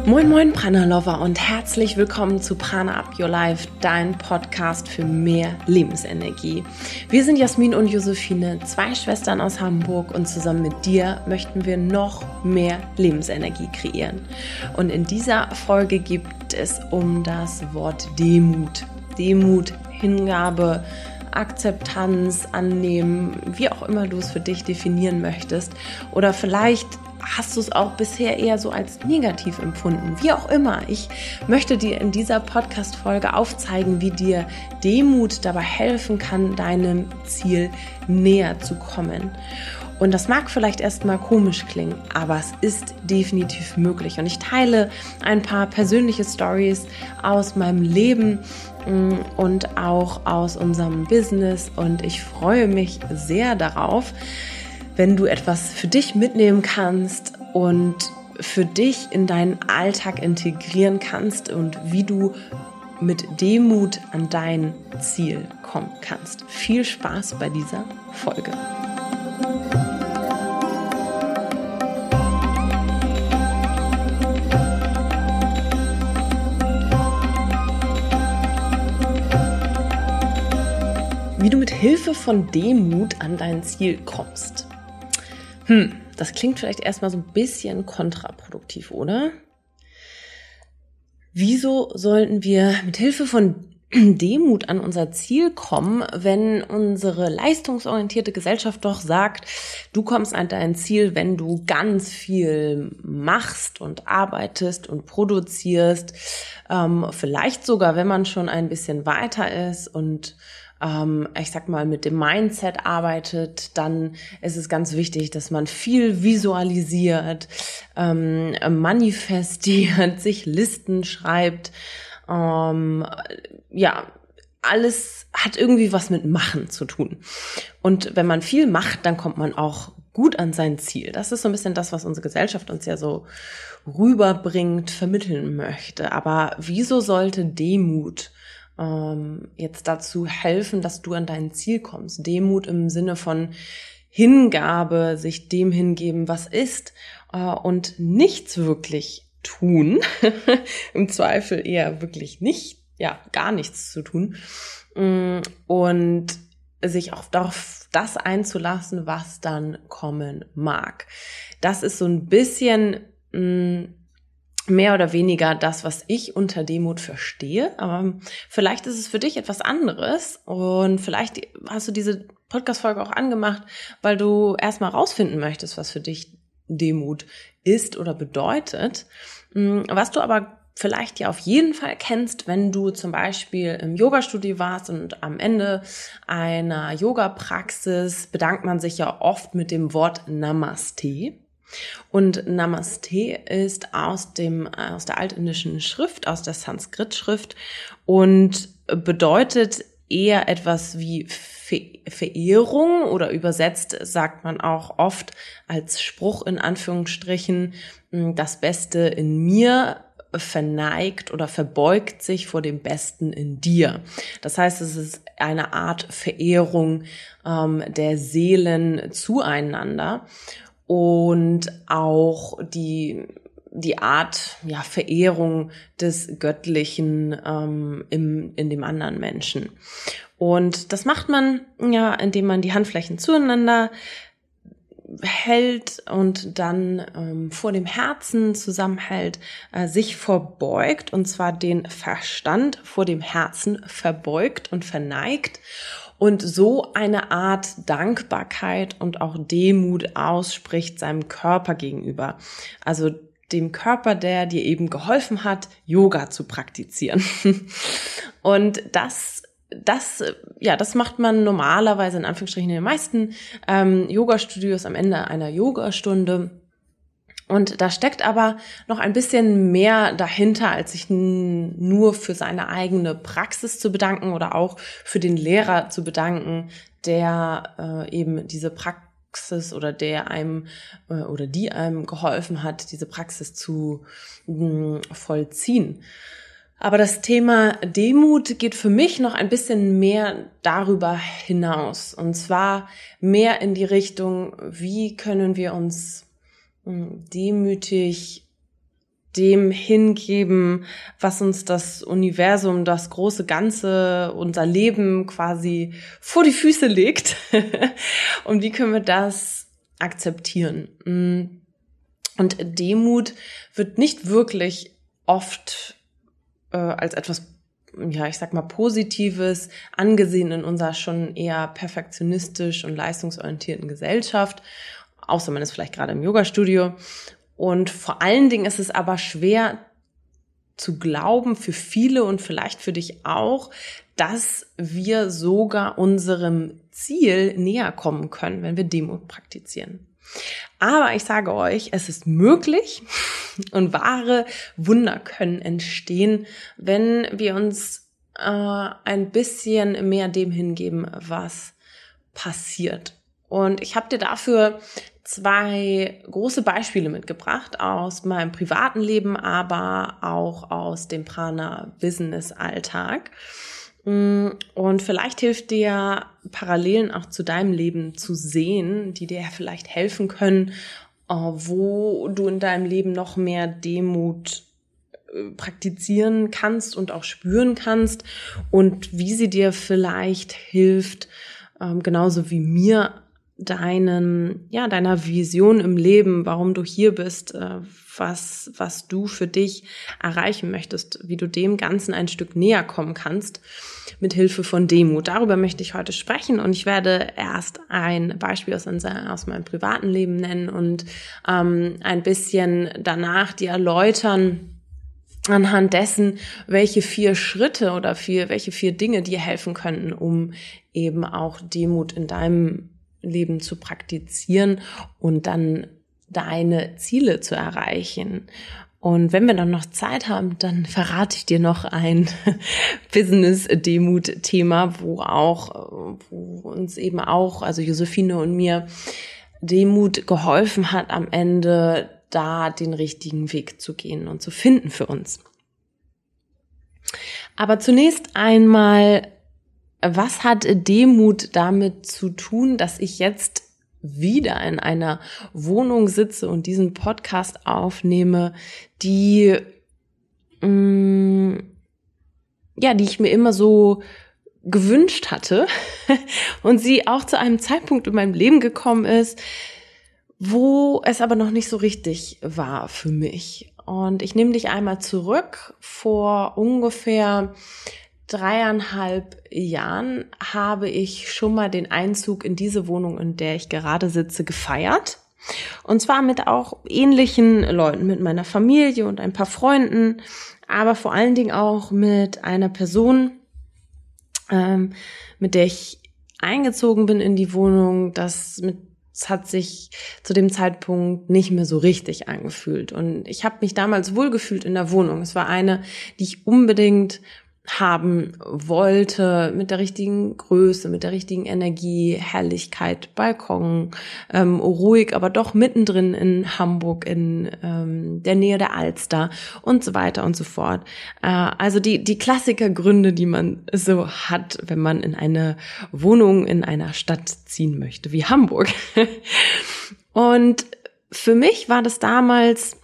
Moin moin Prana Lover und herzlich willkommen zu Prana Up Your Life, dein Podcast für mehr Lebensenergie. Wir sind Jasmin und Josephine, zwei Schwestern aus Hamburg und zusammen mit dir möchten wir noch mehr Lebensenergie kreieren. Und in dieser Folge geht es um das Wort Demut. Demut, Hingabe, Akzeptanz, Annehmen, wie auch immer du es für dich definieren möchtest. Oder vielleicht hast du es auch bisher eher so als negativ empfunden? Wie auch immer, ich möchte dir in dieser Podcast-Folge aufzeigen, wie dir Demut dabei helfen kann, deinem Ziel näher zu kommen. Und das mag vielleicht erstmal komisch klingen, aber es ist definitiv möglich. Und ich teile ein paar persönliche Stories aus meinem Leben und auch aus unserem Business. Und ich freue mich sehr darauf, wenn du etwas für dich mitnehmen kannst und für dich in deinen Alltag integrieren kannst und wie du mit Demut an dein Ziel kommen kannst. Viel Spaß bei dieser Folge. Wie du mit Hilfe von Demut an dein Ziel kommst. Das klingt vielleicht erstmal so ein bisschen kontraproduktiv, oder? Wieso sollten wir mit Hilfe von Demut an unser Ziel kommen, wenn unsere leistungsorientierte Gesellschaft doch sagt, du kommst an dein Ziel, wenn du ganz viel machst und arbeitest und produzierst, vielleicht sogar, wenn man schon ein bisschen weiter ist und ich sag mal, mit dem Mindset arbeitet, dann ist es ganz wichtig, dass man viel visualisiert, manifestiert, sich Listen schreibt. Alles hat irgendwie was mit Machen zu tun. Und wenn man viel macht, dann kommt man auch gut an sein Ziel. Das ist so ein bisschen das, was unsere Gesellschaft uns ja so rüberbringt, vermitteln möchte. Aber wieso sollte Demut jetzt dazu helfen, dass du an dein Ziel kommst? Demut im Sinne von Hingabe, sich dem hingeben, was ist, und nichts wirklich tun. Im Zweifel eher wirklich nicht, gar nichts zu tun. Und sich auch auf das einzulassen, was dann kommen mag. Das ist so ein bisschen mehr oder weniger das, was ich unter Demut verstehe. Aber vielleicht ist es für dich etwas anderes und vielleicht hast du diese Podcast-Folge auch angemacht, weil du erstmal rausfinden möchtest, was für dich Demut ist oder bedeutet. Was du aber vielleicht ja auf jeden Fall kennst, wenn du zum Beispiel im Yoga-Studio warst und am Ende einer Yoga-Praxis bedankt man sich ja oft mit dem Wort Namaste. Und Namaste ist aus der altindischen Schrift, aus der Sanskrit-Schrift und bedeutet eher etwas wie Verehrung oder übersetzt sagt man auch oft als Spruch in Anführungsstrichen, das Beste in mir verneigt oder verbeugt sich vor dem Besten in dir. Das heißt, es ist eine Art Verehrung der Seelen zueinander. Und auch die Art, Verehrung des Göttlichen in dem anderen Menschen. Und das macht man indem man die Handflächen zueinander hält und dann vor dem Herzen zusammenhält, sich verbeugt, und zwar den Verstand vor dem Herzen verbeugt und verneigt. Und so eine Art Dankbarkeit und auch Demut ausspricht seinem Körper gegenüber. Also dem Körper, der dir eben geholfen hat, Yoga zu praktizieren. Und das macht man normalerweise in Anführungsstrichen in den meisten Yoga-Studios am Ende einer Yogastunde. Und da steckt aber noch ein bisschen mehr dahinter, als sich nur für seine eigene Praxis zu bedanken oder auch für den Lehrer zu bedanken, der eben diese Praxis oder der einem oder die einem geholfen hat, diese Praxis zu vollziehen. Aber das Thema Demut geht für mich noch ein bisschen mehr darüber hinaus. Und zwar mehr in die Richtung, wie können wir uns demütig dem hingeben, was uns das Universum, das große Ganze, unser Leben quasi vor die Füße legt. Und wie können wir das akzeptieren? Und Demut wird nicht wirklich oft als etwas, ja, ich sag mal, Positives angesehen in unserer schon eher perfektionistisch und leistungsorientierten Gesellschaft, außer man ist vielleicht gerade im Yoga-Studio. Und vor allen Dingen ist es aber schwer zu glauben für viele und vielleicht für dich auch, dass wir sogar unserem Ziel näher kommen können, wenn wir Demut praktizieren. Aber ich sage euch, es ist möglich und wahre Wunder können entstehen, wenn wir uns ein bisschen mehr dem hingeben, was passiert. Und ich habe dir dafür 2 große Beispiele mitgebracht aus meinem privaten Leben, aber auch aus dem Prana-Business-Alltag. Und vielleicht hilft dir Parallelen auch zu deinem Leben zu sehen, die dir vielleicht helfen können, wo du in deinem Leben noch mehr Demut praktizieren kannst und auch spüren kannst und wie sie dir vielleicht hilft, genauso wie mir, deiner Vision im Leben, warum du hier bist, was du für dich erreichen möchtest, wie du dem Ganzen ein Stück näher kommen kannst, mit Hilfe von Demut. Darüber möchte ich heute sprechen und ich werde erst ein Beispiel aus meinem privaten Leben nennen und ein bisschen danach dir erläutern, anhand dessen, welche 4 Schritte oder welche 4 Dinge dir helfen könnten, um eben auch Demut in deinem Leben zu praktizieren und dann deine Ziele zu erreichen. Und wenn wir dann noch Zeit haben, dann verrate ich dir noch ein Business-Demut-Thema, wo uns eben auch, also Josephine und mir, Demut geholfen hat, am Ende da den richtigen Weg zu gehen und zu finden für uns. Aber zunächst einmal, was hat Demut damit zu tun, dass ich jetzt wieder in einer Wohnung sitze und diesen Podcast aufnehme, die ich mir immer so gewünscht hatte und sie auch zu einem Zeitpunkt in meinem Leben gekommen ist, wo es aber noch nicht so richtig war für mich. Und ich nehme dich einmal zurück. Vor ungefähr 3,5 Jahren habe ich schon mal den Einzug in diese Wohnung, in der ich gerade sitze, gefeiert. Und zwar mit auch ähnlichen Leuten, mit meiner Familie und ein paar Freunden, aber vor allen Dingen auch mit einer Person, mit der ich eingezogen bin in die Wohnung. Das hat sich zu dem Zeitpunkt nicht mehr so richtig angefühlt. Und ich habe mich damals wohlgefühlt in der Wohnung. Es war eine, die ich unbedingt haben wollte, mit der richtigen Größe, mit der richtigen Energie, Herrlichkeit, Balkon, ruhig, aber doch mittendrin in Hamburg, in der Nähe der Alster und so weiter und so fort. Also die Klassikergründe, die man so hat, wenn man in eine Wohnung in einer Stadt ziehen möchte, wie Hamburg. Und für mich war das damals,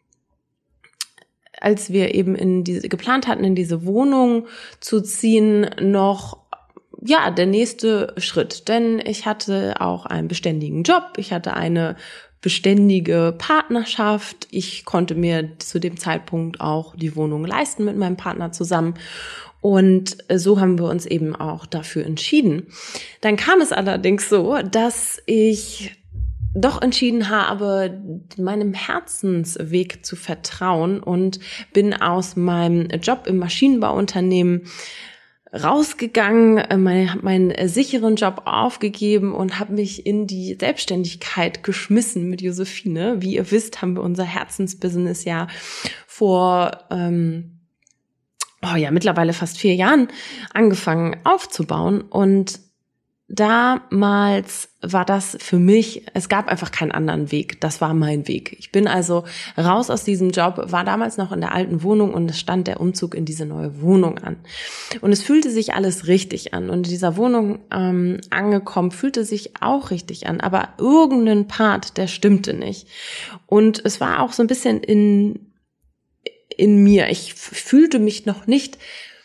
als wir eben geplant hatten, in diese Wohnung zu ziehen, noch der nächste Schritt. Denn ich hatte auch einen beständigen Job, ich hatte eine beständige Partnerschaft, ich konnte mir zu dem Zeitpunkt auch die Wohnung leisten mit meinem Partner zusammen. Und so haben wir uns eben auch dafür entschieden. Dann kam es allerdings so, dass ich doch entschieden habe, meinem Herzensweg zu vertrauen und bin aus meinem Job im Maschinenbauunternehmen rausgegangen, meinen sicheren Job aufgegeben und habe mich in die Selbstständigkeit geschmissen mit Josephine. Wie ihr wisst, haben wir unser Herzensbusiness ja vor mittlerweile fast 4 Jahren angefangen aufzubauen und damals war das für mich, es gab einfach keinen anderen Weg. Das war mein Weg. Ich bin also raus aus diesem Job, war damals noch in der alten Wohnung und es stand der Umzug in diese neue Wohnung an. Und es fühlte sich alles richtig an. Und in dieser Wohnung angekommen, fühlte sich auch richtig an. Aber irgendein Part, der stimmte nicht. Und es war auch so ein bisschen in mir. Ich fühlte mich noch nicht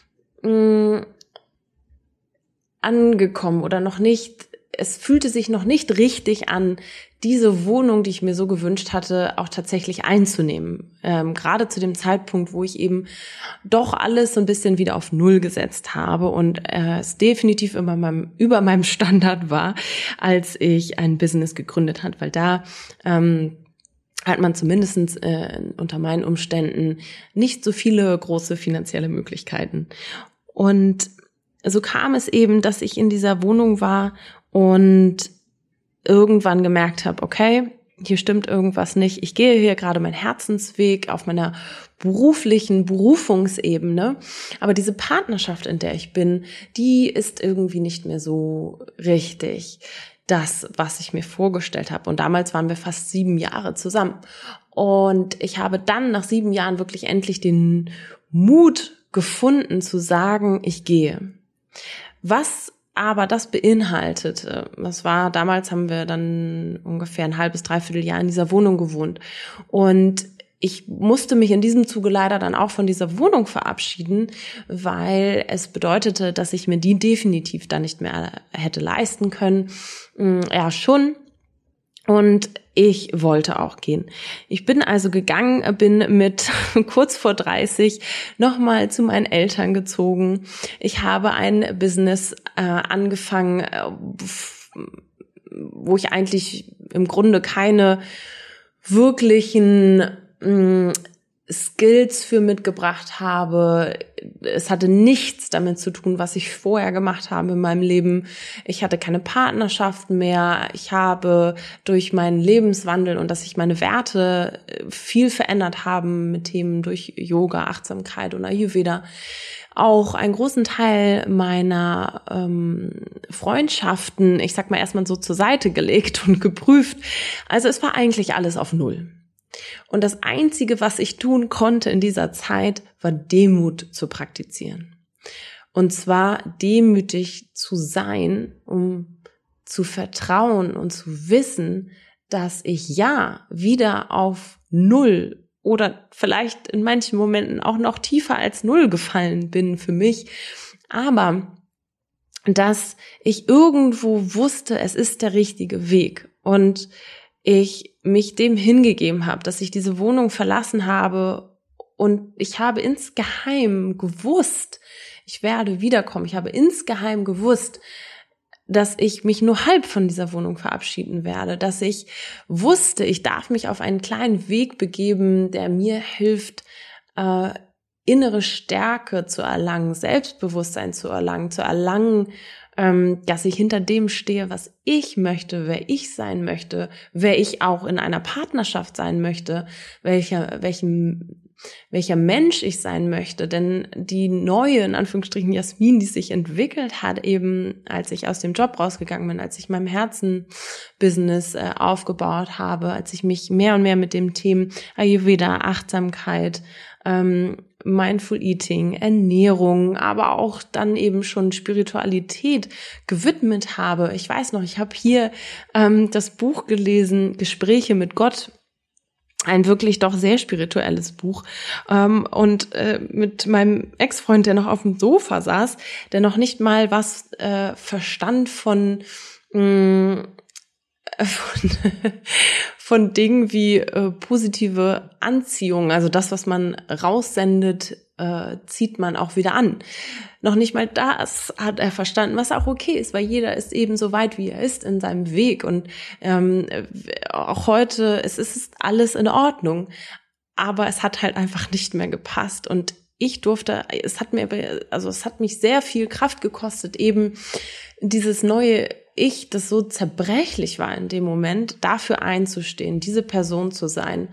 angekommen oder es fühlte sich noch nicht richtig an, diese Wohnung, die ich mir so gewünscht hatte, auch tatsächlich einzunehmen. Gerade zu dem Zeitpunkt, wo ich eben doch alles so ein bisschen wieder auf Null gesetzt habe und es definitiv über meinem Standard war, als ich ein Business gegründet habe, weil da hat man zumindest unter meinen Umständen nicht so viele große finanzielle Möglichkeiten. Und so kam es eben, dass ich in dieser Wohnung war und irgendwann gemerkt habe, okay, hier stimmt irgendwas nicht. Ich gehe hier gerade meinen Herzensweg auf meiner beruflichen Berufungsebene. Aber diese Partnerschaft, in der ich bin, die ist irgendwie nicht mehr so richtig das, was ich mir vorgestellt habe. Und damals waren wir fast 7 Jahre zusammen. Und ich habe dann nach 7 Jahren wirklich endlich den Mut gefunden zu sagen, ich gehe. Was aber das beinhaltete, damals haben wir dann ungefähr ein halbes, dreiviertel Jahr in dieser Wohnung gewohnt. Und ich musste mich in diesem Zuge leider dann auch von dieser Wohnung verabschieden, weil es bedeutete, dass ich mir die definitiv dann nicht mehr hätte leisten können. Ja, schon. Und ich wollte auch gehen. Ich bin also gegangen, bin mit kurz vor 30 nochmal zu meinen Eltern gezogen. Ich habe ein Business angefangen, wo ich eigentlich im Grunde keine wirklichen Skills für mitgebracht habe. Es hatte nichts damit zu tun, was ich vorher gemacht habe in meinem Leben. Ich hatte keine Partnerschaft mehr. Ich habe durch meinen Lebenswandel und dass sich meine Werte viel verändert haben mit Themen durch Yoga, Achtsamkeit und Ayurveda, auch einen großen Teil meiner Freundschaften, ich sag mal erstmal so zur Seite gelegt und geprüft. Also es war eigentlich alles auf Null. Und das Einzige, was ich tun konnte in dieser Zeit, war Demut zu praktizieren. Und zwar demütig zu sein, um zu vertrauen und zu wissen, dass ich ja wieder auf Null oder vielleicht in manchen Momenten auch noch tiefer als Null gefallen bin für mich, aber dass ich irgendwo wusste, es ist der richtige Weg und ich mich dem hingegeben habe, dass ich diese Wohnung verlassen habe und ich habe insgeheim gewusst, ich werde wiederkommen. Ich habe insgeheim gewusst, dass ich mich nur halb von dieser Wohnung verabschieden werde, dass ich wusste, ich darf mich auf einen kleinen Weg begeben, der mir hilft, innere Stärke zu erlangen, Selbstbewusstsein zu erlangen, dass ich hinter dem stehe, was ich möchte, wer ich sein möchte, wer ich auch in einer Partnerschaft sein möchte, welcher Mensch ich sein möchte. Denn die neue, in Anführungsstrichen, Jasmin, die sich entwickelt hat, eben als ich aus dem Job rausgegangen bin, als ich meinem Herzen-Business aufgebaut habe, als ich mich mehr und mehr mit dem Themen Ayurveda, Achtsamkeit, Mindful Eating, Ernährung, aber auch dann eben schon Spiritualität gewidmet habe. Ich weiß noch, ich habe hier das Buch gelesen, Gespräche mit Gott, ein wirklich doch sehr spirituelles Buch und mit meinem Ex-Freund, der noch auf dem Sofa saß, der noch nicht mal was verstand von Dingen wie positive Anziehung, also das, was man raussendet, zieht man auch wieder an. Noch nicht mal das hat er verstanden, was auch okay ist, weil jeder ist eben so weit, wie er ist in seinem Weg und auch heute, es ist alles in Ordnung, aber es hat halt einfach nicht mehr gepasst und es hat mich sehr viel Kraft gekostet, eben dieses neue Ich, das so zerbrechlich war in dem Moment, dafür einzustehen, diese Person zu sein,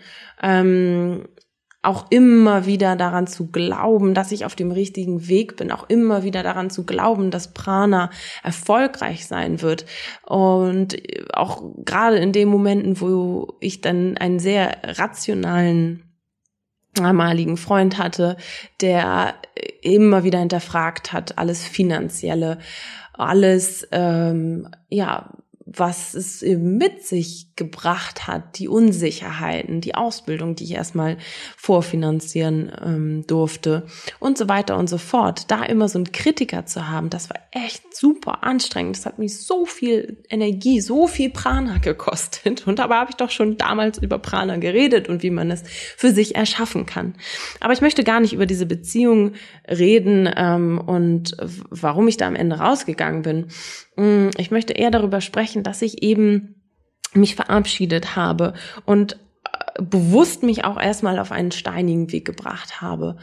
auch immer wieder daran zu glauben, dass ich auf dem richtigen Weg bin, auch immer wieder daran zu glauben, dass Prana erfolgreich sein wird. Und auch gerade in den Momenten, wo ich dann einen sehr rationalen damaligen Freund hatte, der immer wieder hinterfragt hat, alles Finanzielle, alles was es eben mit sich gebracht hat, die Unsicherheiten, die Ausbildung, die ich erstmal vorfinanzieren durfte und so weiter und so fort. Da immer so einen Kritiker zu haben, das war echt super anstrengend. Das hat mich so viel Energie, so viel Prana gekostet. Und dabei habe ich doch schon damals über Prana geredet und wie man es für sich erschaffen kann. Aber ich möchte gar nicht über diese Beziehung reden und warum ich da am Ende rausgegangen bin. Ich möchte eher darüber sprechen, dass ich eben mich verabschiedet habe und bewusst mich auch erstmal auf einen steinigen Weg gebracht habe.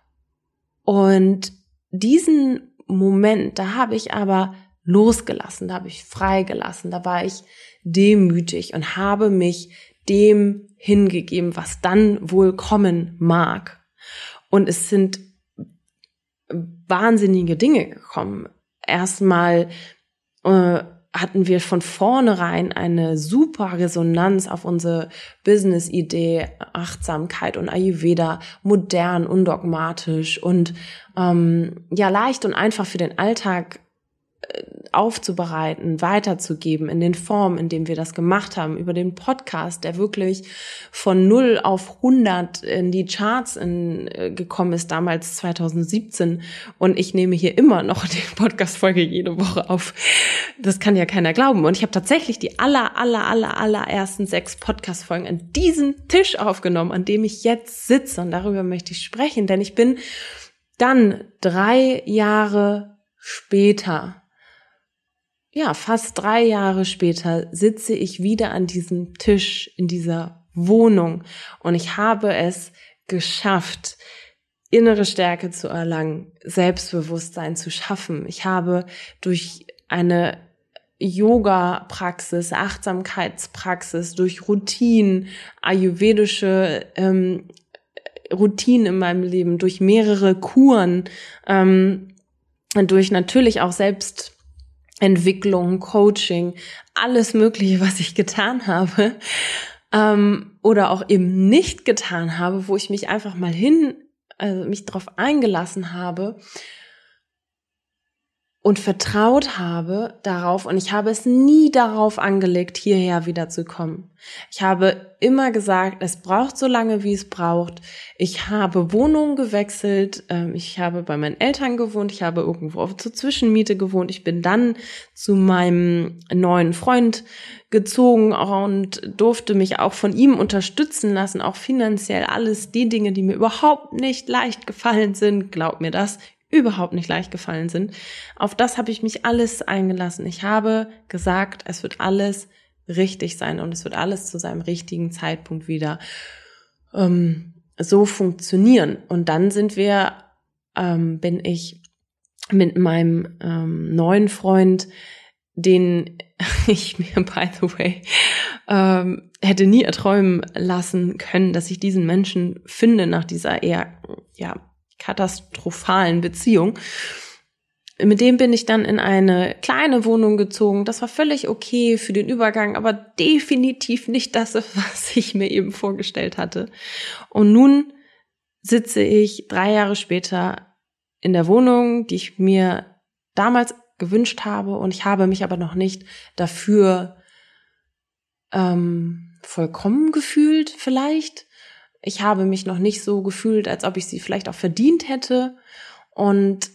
Und diesen Moment, da habe ich aber losgelassen, da habe ich freigelassen, da war ich demütig und habe mich dem hingegeben, was dann wohl kommen mag. Und es sind wahnsinnige Dinge gekommen. Erstmal hatten wir von vornherein eine super Resonanz auf unsere Business-Idee, Achtsamkeit und Ayurveda, modern, undogmatisch und leicht und einfach für den Alltag aufzubereiten, weiterzugeben in den Formen, in denen wir das gemacht haben, über den Podcast, der wirklich von 0 auf 100 in die Charts gekommen ist, damals 2017. Und ich nehme hier immer noch die Podcast-Folge jede Woche auf. Das kann ja keiner glauben. Und ich habe tatsächlich die allerersten 6 Podcast-Folgen an diesem Tisch aufgenommen, an dem ich jetzt sitze. Und darüber möchte ich sprechen, denn ich bin dann 3 Jahre später, fast 3 Jahre später sitze ich wieder an diesem Tisch in dieser Wohnung und ich habe es geschafft, innere Stärke zu erlangen, Selbstbewusstsein zu schaffen. Ich habe durch eine Yoga-Praxis, Achtsamkeitspraxis, durch Routinen, ayurvedische Routinen in meinem Leben, durch mehrere Kuren, durch natürlich auch Selbstentwicklung, Coaching, alles Mögliche, was ich getan habe oder auch eben nicht getan habe, wo ich mich einfach mal mich drauf eingelassen habe und vertraut habe darauf, und ich habe es nie darauf angelegt, hierher wieder zu kommen. Ich habe immer gesagt, es braucht so lange, wie es braucht. Ich habe Wohnungen gewechselt, ich habe bei meinen Eltern gewohnt, ich habe irgendwo zur Zwischenmiete gewohnt. Ich bin dann zu meinem neuen Freund gezogen und durfte mich auch von ihm unterstützen lassen, auch finanziell. Alles die Dinge, die mir überhaupt nicht leicht gefallen sind, glaub mir das, überhaupt nicht leicht gefallen sind. Auf das habe ich mich alles eingelassen. Ich habe gesagt, es wird alles richtig sein und es wird alles zu seinem richtigen Zeitpunkt wieder so funktionieren. Und dann bin ich mit meinem neuen Freund, den ich mir, by the way, hätte nie erträumen lassen können, dass ich diesen Menschen finde nach dieser eher, katastrophalen Beziehung. Mit dem bin ich dann in eine kleine Wohnung gezogen. Das war völlig okay für den Übergang, aber definitiv nicht das, was ich mir eben vorgestellt hatte. Und nun sitze ich 3 Jahre später in der Wohnung, die ich mir damals gewünscht habe, und ich habe mich aber noch nicht dafür vollkommen gefühlt vielleicht. Ich habe mich noch nicht so gefühlt, als ob ich sie vielleicht auch verdient hätte. Und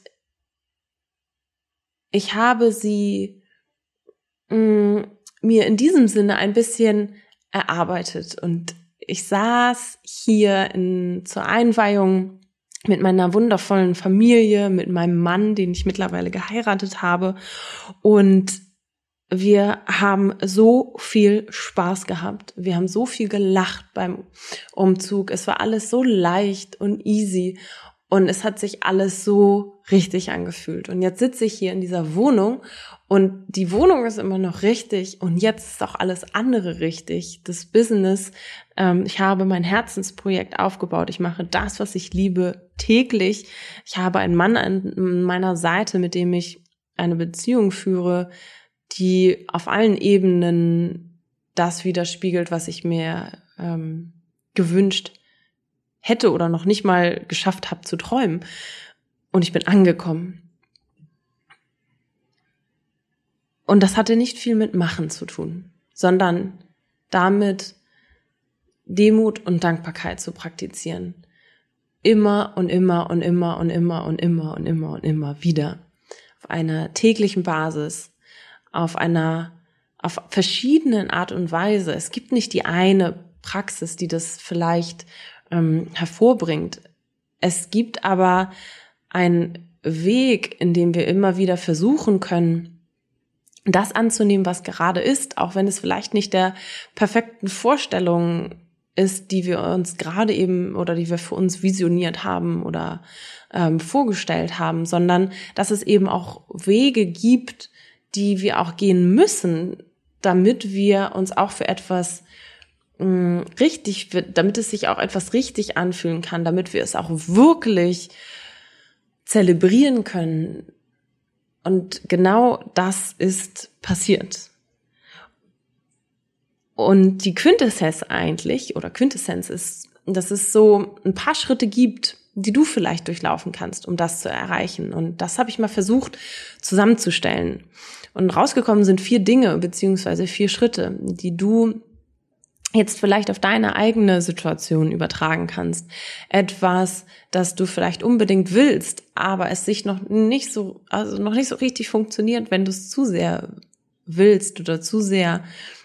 ich habe sie mir in diesem Sinne ein bisschen erarbeitet. Und ich saß hier zur Einweihung mit meiner wundervollen Familie, mit meinem Mann, den ich mittlerweile geheiratet habe. Und wir haben so viel Spaß gehabt. Wir haben so viel gelacht beim Umzug. Es war alles so leicht und easy. Und es hat sich alles so richtig angefühlt. Und jetzt sitze ich hier in dieser Wohnung und die Wohnung ist immer noch richtig. Und jetzt ist auch alles andere richtig. Das Business, ich habe mein Herzensprojekt aufgebaut. Ich mache das, was ich liebe, täglich. Ich habe einen Mann an meiner Seite, mit dem ich eine Beziehung führe, die auf allen Ebenen das widerspiegelt, was ich mir gewünscht hätte oder noch nicht mal geschafft habe zu träumen. Und ich bin angekommen. Und das hatte nicht viel mit Machen zu tun, sondern damit Demut und Dankbarkeit zu praktizieren. Immer und immer und immer und immer und immer und immer und immer wieder. Auf einer täglichen Basis, auf verschiedenen Art und Weise. Es gibt nicht die eine Praxis, die das vielleicht hervorbringt. Es gibt aber einen Weg, in dem wir immer wieder versuchen können, das anzunehmen, was gerade ist, auch wenn es vielleicht nicht der perfekten Vorstellung ist, die wir uns gerade eben oder die wir für uns visioniert haben oder vorgestellt haben, sondern dass es eben auch Wege gibt, die wir auch gehen müssen, damit wir uns auch für etwas damit es sich auch etwas richtig anfühlen kann, damit wir es auch wirklich zelebrieren können. Und genau das ist passiert. Und die Quintessenz ist, dass es so ein paar Schritte gibt, die du vielleicht durchlaufen kannst, um das zu erreichen. Und das habe ich mal versucht zusammenzustellen. Und rausgekommen sind 4 Dinge beziehungsweise 4 Schritte, die du jetzt vielleicht auf deine eigene Situation übertragen kannst. Etwas, das du vielleicht unbedingt willst, aber es sich noch nicht so richtig funktioniert, wenn du es zu sehr willst oder zu sehr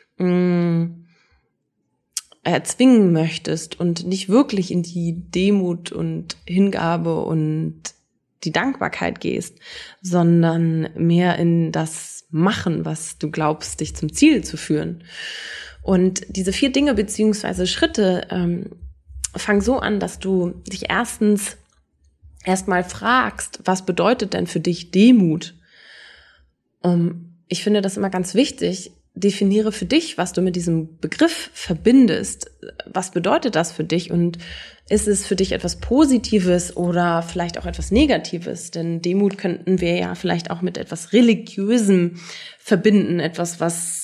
erzwingen möchtest und nicht wirklich in die Demut und Hingabe und die Dankbarkeit gehst, sondern mehr in das Machen, was du glaubst, dich zum Ziel zu führen. Und diese 4 Dinge beziehungsweise Schritte fangen so an, dass du dich erstmal fragst, was bedeutet denn für dich Demut? Ich finde das immer ganz wichtig. Definiere für dich, was du mit diesem Begriff verbindest. Was bedeutet das für dich? Und ist es für dich etwas Positives oder vielleicht auch etwas Negatives? Denn Demut könnten wir ja vielleicht auch mit etwas Religiösem verbinden. Etwas,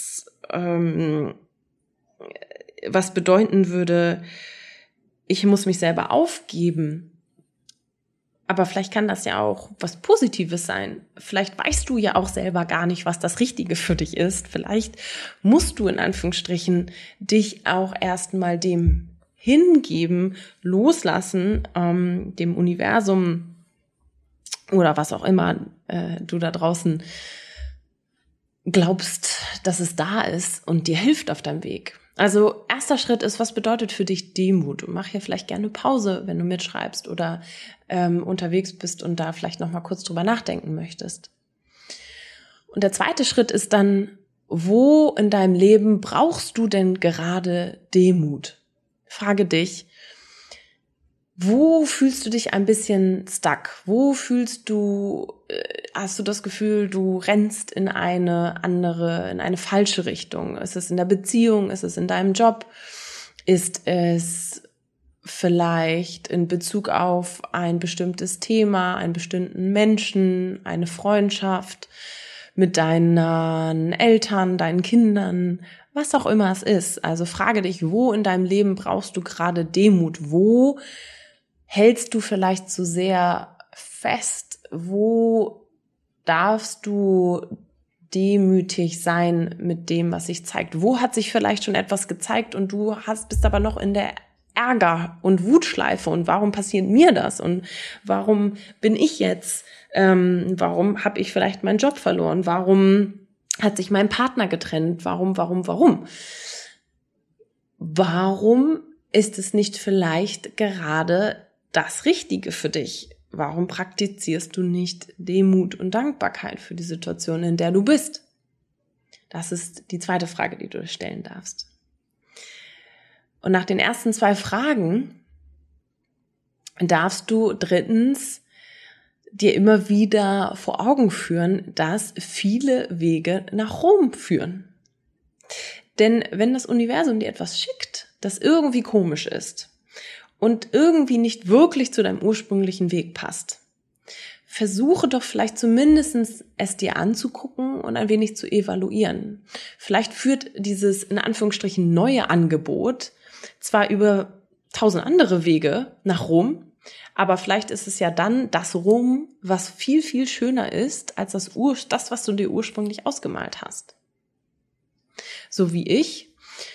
was bedeuten würde, ich muss mich selber aufgeben. Aber vielleicht kann das ja auch was Positives sein. Vielleicht weißt du ja auch selber gar nicht, was das Richtige für dich ist. Vielleicht musst du in Anführungsstrichen dich auch erstmal dem hingeben, loslassen, dem Universum oder was auch immer du da draußen glaubst, dass es da ist und dir hilft auf deinem Weg. Also erster Schritt ist, was bedeutet für dich Demut? Und mach hier vielleicht gerne Pause, wenn du mitschreibst oder unterwegs bist und da vielleicht noch mal kurz drüber nachdenken möchtest. Und der zweite Schritt ist dann, wo in deinem Leben brauchst du denn gerade Demut? Frage dich, wo fühlst du dich ein bisschen stuck? Wo hast du das Gefühl, du rennst in eine falsche Richtung? Ist es in der Beziehung? Ist es in deinem Job? Ist es vielleicht in Bezug auf ein bestimmtes Thema, einen bestimmten Menschen, eine Freundschaft mit deinen Eltern, deinen Kindern, was auch immer es ist? Also frage dich, wo in deinem Leben brauchst du gerade Demut? Wo hältst du vielleicht zu sehr fest? Wo darfst du demütig sein mit dem, was sich zeigt? Wo hat sich vielleicht schon etwas gezeigt und du bist aber noch in der Ärger- und Wutschleife? Und warum passiert mir das? Und warum bin ich jetzt? Warum habe ich vielleicht meinen Job verloren? Warum hat sich mein Partner getrennt? Warum? Warum ist es nicht vielleicht gerade das Richtige für dich? Warum praktizierst du nicht Demut und Dankbarkeit für die Situation, in der du bist? Das ist die zweite Frage, die du stellen darfst. Und nach den ersten 2 Fragen darfst du drittens dir immer wieder vor Augen führen, dass viele Wege nach Rom führen. Denn wenn das Universum dir etwas schickt, das irgendwie komisch ist und irgendwie nicht wirklich zu deinem ursprünglichen Weg passt, versuche doch vielleicht zumindest es dir anzugucken und ein wenig zu evaluieren. Vielleicht führt dieses in Anführungsstrichen neue Angebot zwar über 1000 andere Wege nach Rom, Aber vielleicht ist es ja dann das Rum, was viel, viel schöner ist, als das, was du dir ursprünglich ausgemalt hast. So wie ich.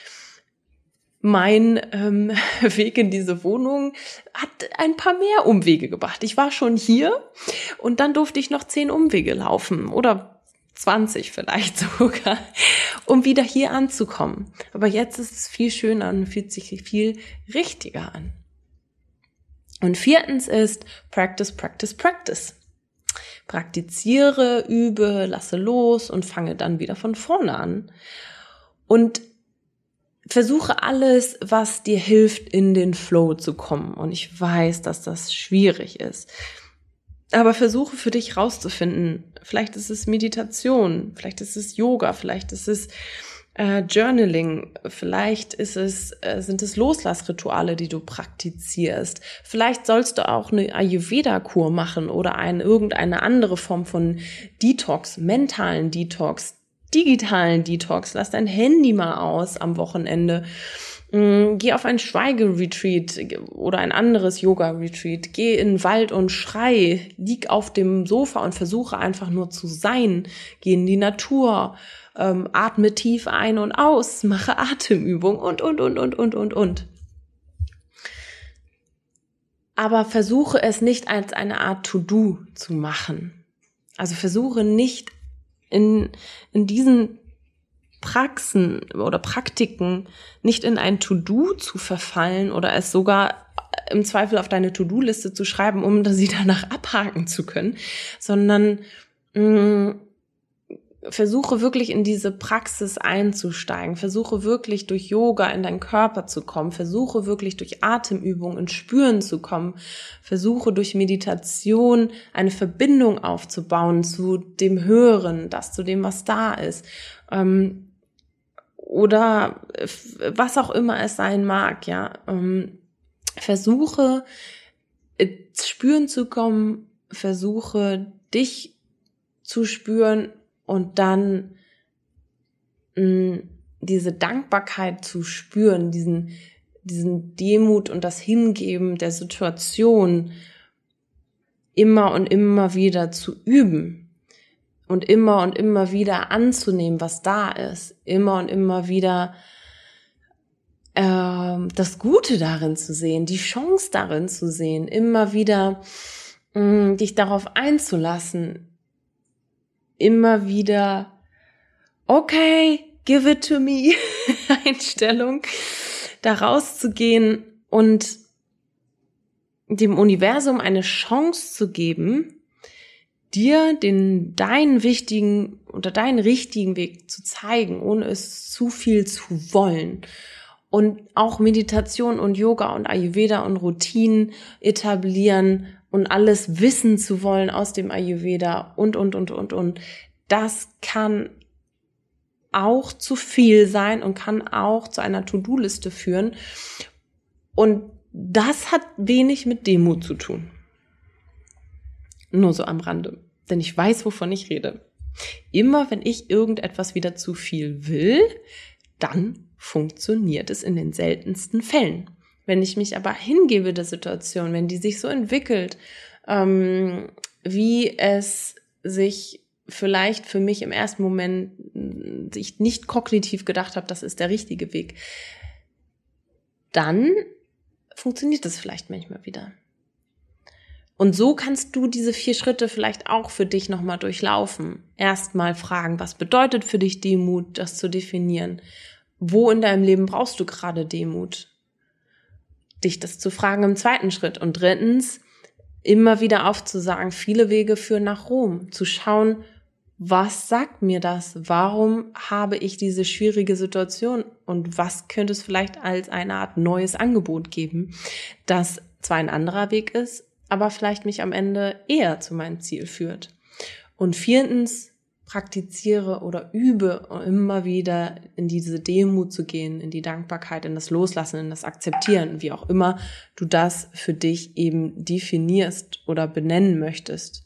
Mein Weg in diese Wohnung hat ein paar mehr Umwege gebracht. Ich war schon hier und dann durfte ich noch 10 Umwege laufen oder 20 vielleicht sogar, um wieder hier anzukommen. Aber jetzt ist es viel schöner und fühlt sich viel richtiger an. Und 4. ist Practice, Practice, Practice. Praktiziere, übe, lasse los und fange dann wieder von vorne an. Und versuche alles, was dir hilft, in den Flow zu kommen. Und ich weiß, dass das schwierig ist. Aber versuche für dich rauszufinden, vielleicht ist es Meditation, vielleicht ist es Yoga, vielleicht ist es Journaling, vielleicht sind es Loslassrituale, die du praktizierst. Vielleicht sollst du auch eine Ayurveda-Kur machen oder irgendeine andere Form von Detox, mentalen Detox, digitalen Detox. Lass dein Handy mal aus am Wochenende. Geh auf ein Schweigeretreat oder ein anderes Yoga-Retreat. Geh in den Wald und schrei. Lieg auf dem Sofa und versuche einfach nur zu sein. Geh in die Natur. Atme tief ein und aus. Mache Atemübung und. Aber versuche es nicht als eine Art To-Do zu machen. Also versuche nicht in diesen Praxen oder Praktiken nicht in ein To-Do zu verfallen oder es sogar im Zweifel auf deine To-Do-Liste zu schreiben, um sie danach abhaken zu können, sondern versuche wirklich in diese Praxis einzusteigen, versuche wirklich durch Yoga in deinen Körper zu kommen, versuche wirklich durch Atemübungen ins Spüren zu kommen, versuche durch Meditation eine Verbindung aufzubauen zu dem Höheren, zu dem, was da ist, oder was auch immer es sein mag, ja. Versuche spüren zu kommen, versuche dich zu spüren und dann diese Dankbarkeit zu spüren, diesen Demut und das Hingeben der Situation immer und immer wieder zu üben und immer wieder anzunehmen, was da ist, immer und immer wieder das Gute darin zu sehen, die Chance darin zu sehen, immer wieder dich darauf einzulassen, immer wieder, okay, give it to me, Einstellung, da rauszugehen und dem Universum eine Chance zu geben, dir deinen richtigen Weg zu zeigen, ohne es zu viel zu wollen. Und auch Meditation und Yoga und Ayurveda und Routinen etablieren und alles wissen zu wollen aus dem Ayurveda und. Das kann auch zu viel sein und kann auch zu einer To-Do-Liste führen. Und das hat wenig mit Demut zu tun. Nur so am Rande. Denn ich weiß, wovon ich rede. Immer wenn ich irgendetwas wieder zu viel will, dann funktioniert es in den seltensten Fällen. Wenn ich mich aber hingebe der Situation, wenn die sich so entwickelt, wie es sich vielleicht für mich im ersten Moment ich nicht kognitiv gedacht habe, das ist der richtige Weg, dann funktioniert das vielleicht manchmal wieder. Und so kannst du diese 4 Schritte vielleicht auch für dich nochmal durchlaufen. Erstmal fragen, was bedeutet für dich Demut, das zu definieren? Wo in deinem Leben brauchst du gerade Demut? Dich das zu fragen im 2. Schritt. Und 3, immer wieder aufzusagen, viele Wege führen nach Rom. Zu schauen, was sagt mir das? Warum habe ich diese schwierige Situation? Und was könnte es vielleicht als eine Art neues Angebot geben, das zwar ein anderer Weg ist, aber vielleicht mich am Ende eher zu meinem Ziel führt. Und 4, praktiziere oder übe immer wieder in diese Demut zu gehen, in die Dankbarkeit, in das Loslassen, in das Akzeptieren, wie auch immer du das für dich eben definierst oder benennen möchtest.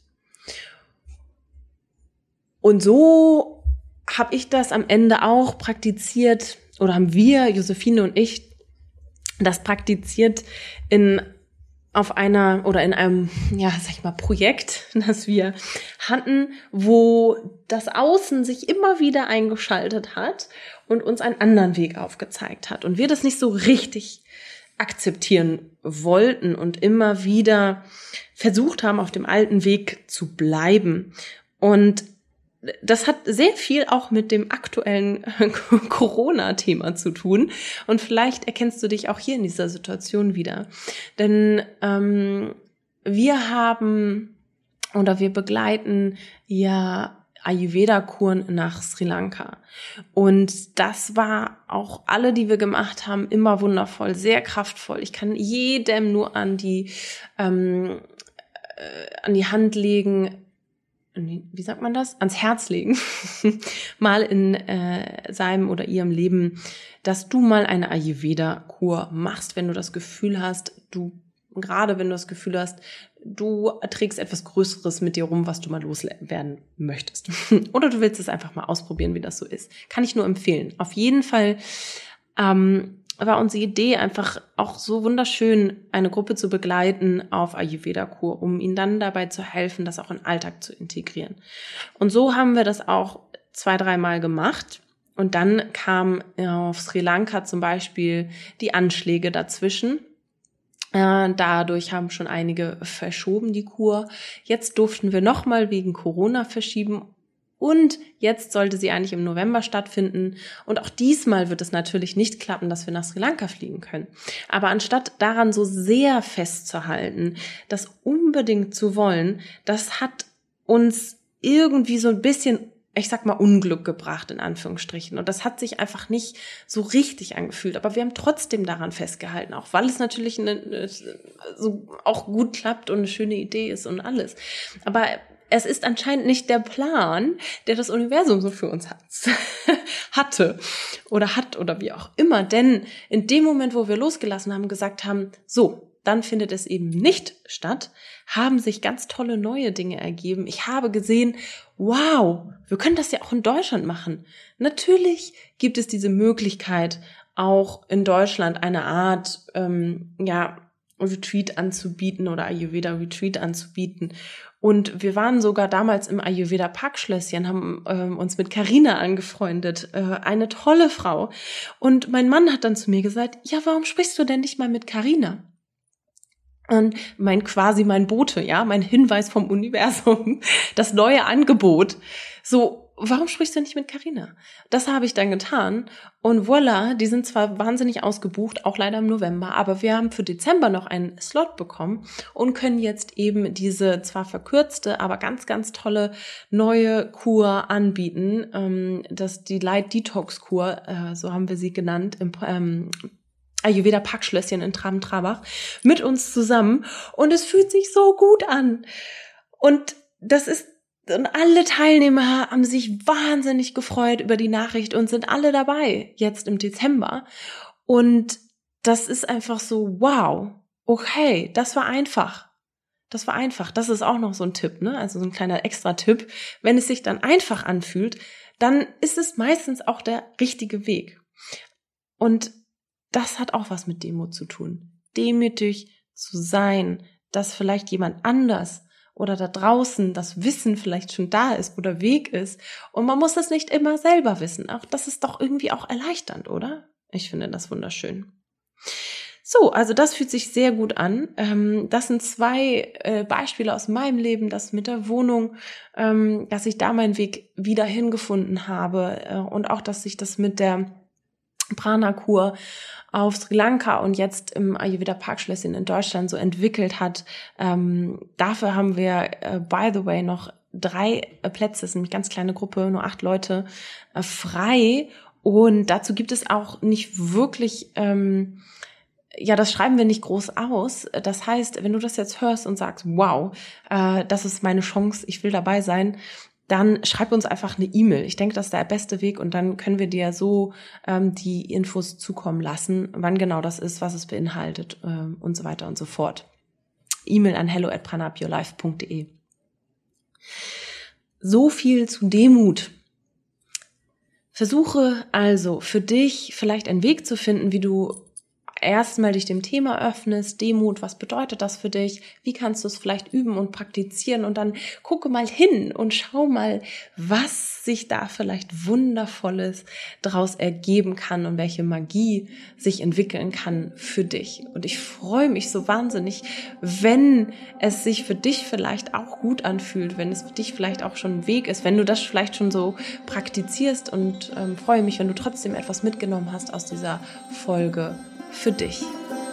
Und so habe ich das am Ende auch praktiziert, oder haben wir, Josephine und ich, das praktiziert in auf einer oder in einem, Projekt, das wir hatten, wo das Außen sich immer wieder eingeschaltet hat und uns einen anderen Weg aufgezeigt hat und wir das nicht so richtig akzeptieren wollten und immer wieder versucht haben, auf dem alten Weg zu bleiben. Und das hat sehr viel auch mit dem aktuellen Corona-Thema zu tun. Und vielleicht erkennst du dich auch hier in dieser Situation wieder. Denn wir begleiten ja Ayurveda-Kuren nach Sri Lanka. Und das war auch alle, die wir gemacht haben, immer wundervoll, sehr kraftvoll. Ich kann jedem nur an die Hand legen, wie sagt man das? Ans Herz legen, mal in seinem oder ihrem Leben, dass du mal eine Ayurveda-Kur machst, wenn du das Gefühl hast, du trägst etwas Größeres mit dir rum, was du mal loswerden möchtest. Oder du willst es einfach mal ausprobieren, wie das so ist. Kann ich nur empfehlen. Auf jeden Fall war unsere Idee einfach auch so wunderschön, eine Gruppe zu begleiten auf Ayurveda-Kur, um ihnen dann dabei zu helfen, das auch in den Alltag zu integrieren. Und so haben wir das auch 2-3 Mal gemacht. Und dann kam auf Sri Lanka zum Beispiel die Anschläge dazwischen. Dadurch haben schon einige verschoben, die Kur. Jetzt durften wir nochmal wegen Corona verschieben. Und jetzt sollte sie eigentlich im November stattfinden. Und auch diesmal wird es natürlich nicht klappen, dass wir nach Sri Lanka fliegen können. Aber anstatt daran so sehr festzuhalten, das unbedingt zu wollen, das hat uns irgendwie so ein bisschen, ich sag mal, Unglück gebracht, in Anführungsstrichen. Und das hat sich einfach nicht so richtig angefühlt. Aber wir haben trotzdem daran festgehalten, auch weil es natürlich so auch gut klappt und eine schöne Idee ist und alles. Aber es ist anscheinend nicht der Plan, der das Universum so für uns hatte oder hat oder wie auch immer. Denn in dem Moment, wo wir losgelassen haben, gesagt haben, so, dann findet es eben nicht statt, haben sich ganz tolle neue Dinge ergeben. Ich habe gesehen, wow, wir können das ja auch in Deutschland machen. Natürlich gibt es diese Möglichkeit, auch in Deutschland eine Art, Retreat anzubieten oder Ayurveda-Retreat anzubieten. Und wir waren sogar damals im Ayurveda Parkschlösschen, haben uns mit Carina angefreundet, eine tolle Frau. Und mein Mann hat dann zu mir gesagt, ja, warum sprichst du denn nicht mal mit Carina? Und mein Bote, ja, mein Hinweis vom Universum, das neue Angebot. So, warum sprichst du nicht mit Carina? Das habe ich dann getan und voilà, die sind zwar wahnsinnig ausgebucht, auch leider im November, aber wir haben für Dezember noch einen Slot bekommen und können jetzt eben diese zwar verkürzte, aber ganz, ganz tolle neue Kur anbieten, die Light Detox Kur, so haben wir sie genannt, im Ayurveda Parkschlösschen in Traben-Trabach mit uns zusammen und es fühlt sich so gut an. Und alle Teilnehmer haben sich wahnsinnig gefreut über die Nachricht und sind alle dabei jetzt im Dezember. Und das ist einfach so, wow, okay, das war einfach. Das war einfach. Das ist auch noch so ein Tipp, ne? Also so ein kleiner Extra-Tipp. Wenn es sich dann einfach anfühlt, dann ist es meistens auch der richtige Weg. Und das hat auch was mit Demut zu tun. Demütig zu sein, dass vielleicht jemand anders oder da draußen das Wissen vielleicht schon da ist oder Weg ist. Und man muss das nicht immer selber wissen. Auch das ist doch irgendwie auch erleichternd, oder? Ich finde das wunderschön. So, also das fühlt sich sehr gut an. Das sind 2 Beispiele aus meinem Leben, das mit der Wohnung, dass ich da meinen Weg wieder hingefunden habe und auch, dass sich das mit der Prana-Kur auf Sri Lanka und jetzt im Ayurveda Parkschlösschen in Deutschland so entwickelt hat. Dafür haben wir, by the way, noch 3 Plätze, das ist nämlich ganz kleine Gruppe, nur 8 Leute, frei. Und dazu gibt es auch nicht wirklich, das schreiben wir nicht groß aus. Das heißt, wenn du das jetzt hörst und sagst, wow, das ist meine Chance, ich will dabei sein, dann schreib uns einfach eine E-Mail. Ich denke, das ist der beste Weg und dann können wir dir so die Infos zukommen lassen, wann genau das ist, was es beinhaltet und so weiter und so fort. E-Mail an hello@pranaupyourlife.de. So viel zu Demut. Versuche also für dich vielleicht einen Weg zu finden, wie du erstmal dich dem Thema öffnest, Demut, was bedeutet das für dich? Wie kannst du es vielleicht üben und praktizieren? Und dann gucke mal hin und schau mal, was sich da vielleicht Wundervolles daraus ergeben kann und welche Magie sich entwickeln kann für dich. Und ich freue mich so wahnsinnig, wenn es sich für dich vielleicht auch gut anfühlt, wenn es für dich vielleicht auch schon ein Weg ist, wenn du das vielleicht schon so praktizierst, und freue mich, wenn du trotzdem etwas mitgenommen hast aus dieser Folge für dich.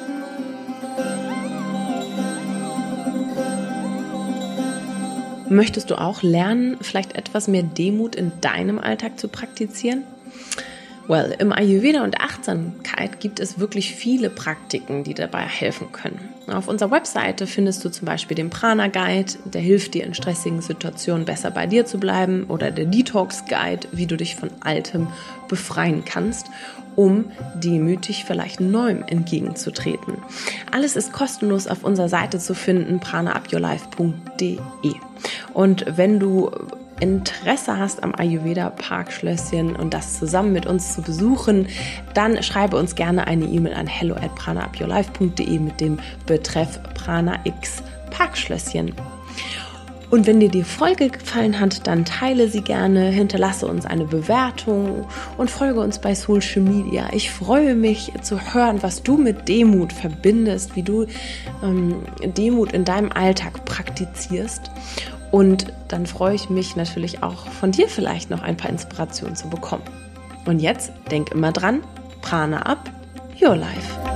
Möchtest du auch lernen, vielleicht etwas mehr Demut in deinem Alltag zu praktizieren? Well, im Ayurveda und Achtsamkeit gibt es wirklich viele Praktiken, die dabei helfen können. Auf unserer Webseite findest du zum Beispiel den Prana Guide, der hilft dir in stressigen Situationen besser bei dir zu bleiben, oder der Detox Guide, wie du dich von Altem befreien kannst, um demütig vielleicht Neuem entgegenzutreten. Alles ist kostenlos auf unserer Seite zu finden, pranaupyourlife.de. Und wenn du Interesse hast am Ayurveda Parkschlösschen und das zusammen mit uns zu besuchen, dann schreibe uns gerne eine E-Mail an hello@pranaupyourlife.de mit dem Betreff Prana X Parkschlösschen. Und wenn dir die Folge gefallen hat, dann teile sie gerne, hinterlasse uns eine Bewertung und folge uns bei Social Media. Ich freue mich zu hören, was du mit Demut verbindest, wie du Demut in deinem Alltag praktizierst. Und dann freue ich mich natürlich auch, von dir vielleicht noch ein paar Inspirationen zu bekommen. Und jetzt denk immer dran, Prana up your life.